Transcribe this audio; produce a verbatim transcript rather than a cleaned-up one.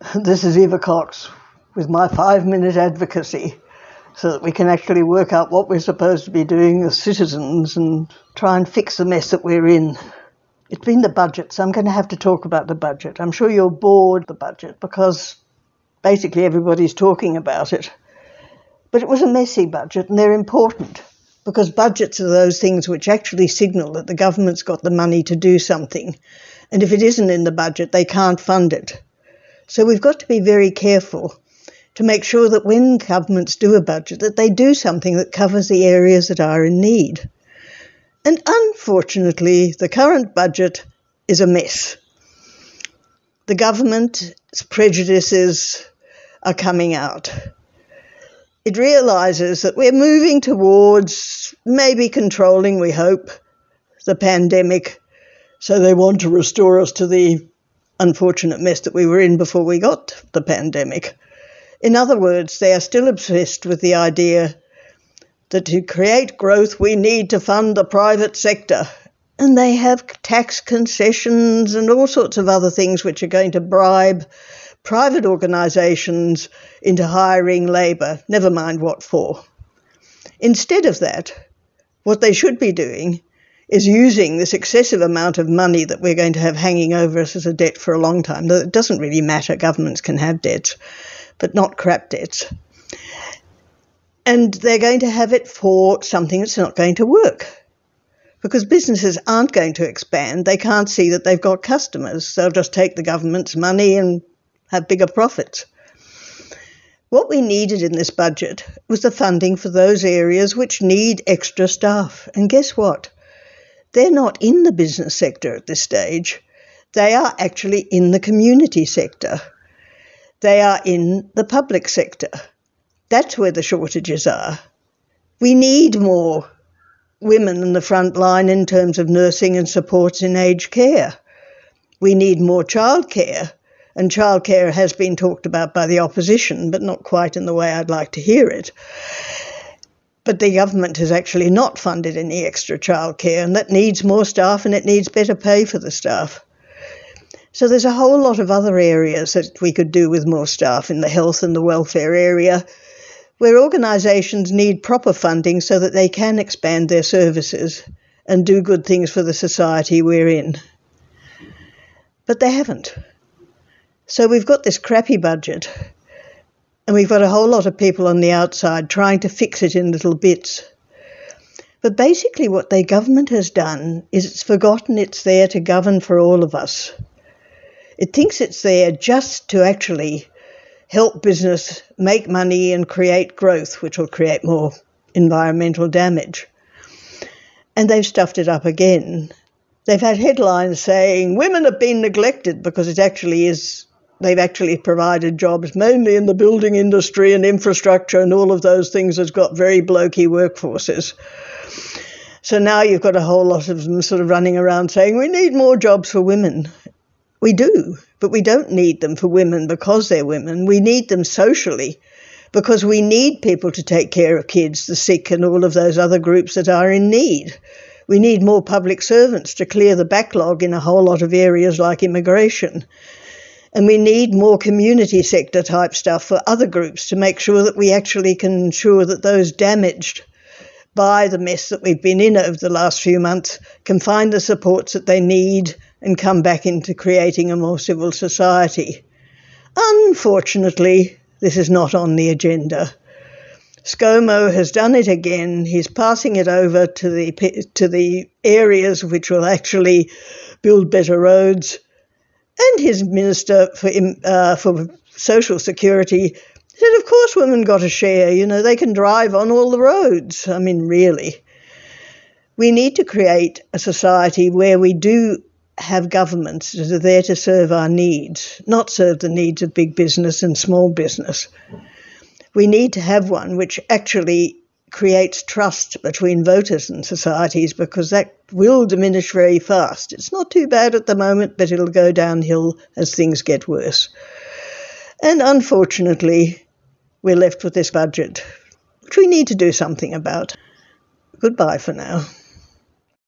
This is Eva Cox with my five-minute advocacy so that we can actually work out what we're supposed to be doing as citizens and try and fix the mess that we're in. It's been the budget, so I'm going to have to talk about the budget. I'm sure you're bored of the budget because basically everybody's talking about it. But it was a messy budget, and they're important because budgets are those things which actually signal that the government's got the money to do something. And if it isn't in the budget, they can't fund it. So we've got to be very careful to make sure that when governments do a budget, that they do something that covers the areas that are in need. And unfortunately, the current budget is a mess. The government's prejudices are coming out. It realises that we're moving towards maybe controlling, we hope, the pandemic. So they want to restore us to the unfortunate mess that we were in before we got the pandemic. In other words, they are still obsessed with the idea that to create growth, we need to fund the private sector. And they have tax concessions and all sorts of other things which are going to bribe private organisations into hiring labour, never mind what for. Instead of that, what they should be doing is using this excessive amount of money that we're going to have hanging over us as a debt for a long time. It doesn't really matter, governments can have debts, but not crap debts. And they're going to have it for something that's not going to work. Because businesses aren't going to expand. They can't see that they've got customers. They'll just take the government's money and have bigger profits. What we needed in this budget was the funding for those areas which need extra staff. And guess what? They're not in the business sector at this stage. They are actually in the community sector. They are in the public sector. That's where the shortages are. We need more women in the front line in terms of nursing and supports in aged care. We need more childcare, and childcare has been talked about by the opposition, but not quite in the way I'd like to hear it. But the government has actually not funded any extra childcare, and that needs more staff and it needs better pay for the staff. So there's a whole lot of other areas that we could do with more staff in the health and the welfare area, where organisations need proper funding so that they can expand their services and do good things for the society we're in. But they haven't. So we've got this crappy budget, and we've got a whole lot of people on the outside trying to fix it in little bits. But basically what the government has done is it's forgotten it's there to govern for all of us. It thinks it's there just to actually help business make money and create growth, which will create more environmental damage. And they've stuffed it up again. They've had headlines saying women have been neglected because it actually is, they've actually provided jobs mainly in the building industry and infrastructure and all of those things that's got very blokey workforces. So now you've got a whole lot of them sort of running around saying we need more jobs for women. We do, but we don't need them for women because they're women. We need them socially because we need people to take care of kids, the sick, and all of those other groups that are in need. We need more public servants to clear the backlog in a whole lot of areas like immigration. And we need more community sector type stuff for other groups to make sure that we actually can ensure that those damaged by the mess that we've been in over the last few months can find the supports that they need and come back into creating a more civil society. Unfortunately, this is not on the agenda. ScoMo has done it again. He's passing it over to the to the areas which will actually build better roads. And his Minister for uh, for Social Security said, of course women got a share. You know, they can drive on all the roads. I mean, really. We need to create a society where we do have governments that are there to serve our needs, not serve the needs of big business and small business. We need to have one which actually creates trust between voters and societies, because that will diminish very fast. It's not too bad at the moment, but it'll go downhill as things get worse. And unfortunately, we're left with this budget, which we need to do something about. Goodbye for now.